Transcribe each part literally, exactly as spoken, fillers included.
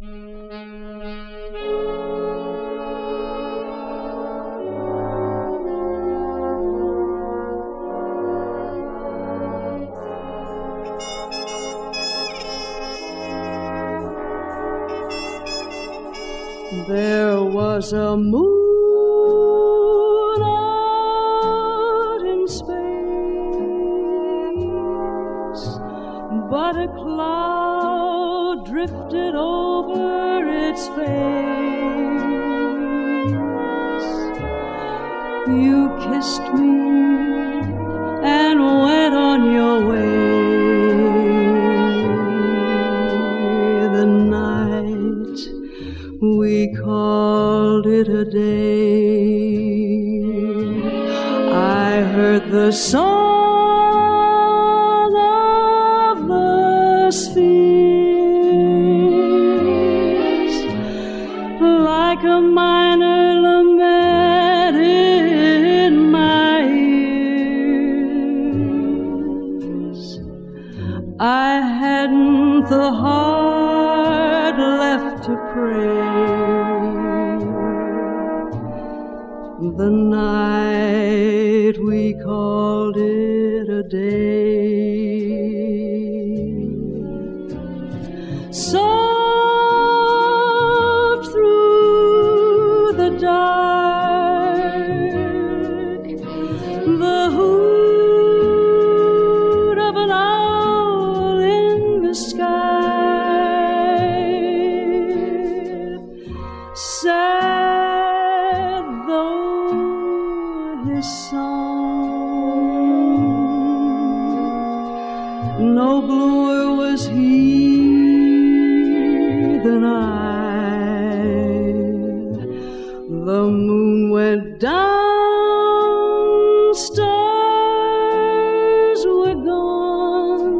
There was a moon out in space, but a cloud drifted over its face. You kissed me and went on your way. The night we called it a day. I heard the song of the spheres, like a minor lament in my ears. I hadn't the heart left to pray. The night we called it a day. Soft through the dark, the hoot of an owl in the sky. Sad though his song, no bluer was he than I. The moon went down, stars were gone,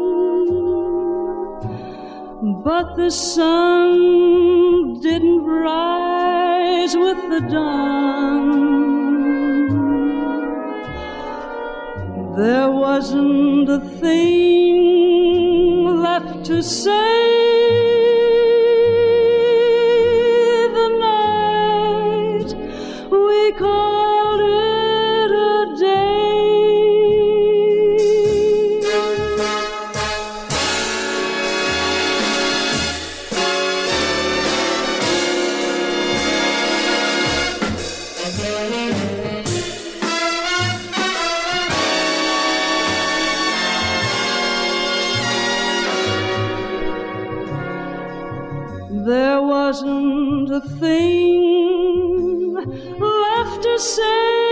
but the sun didn't rise with the dawn. There wasn't a thing left to say. The night we called it a day. There wasn't a thing left to say.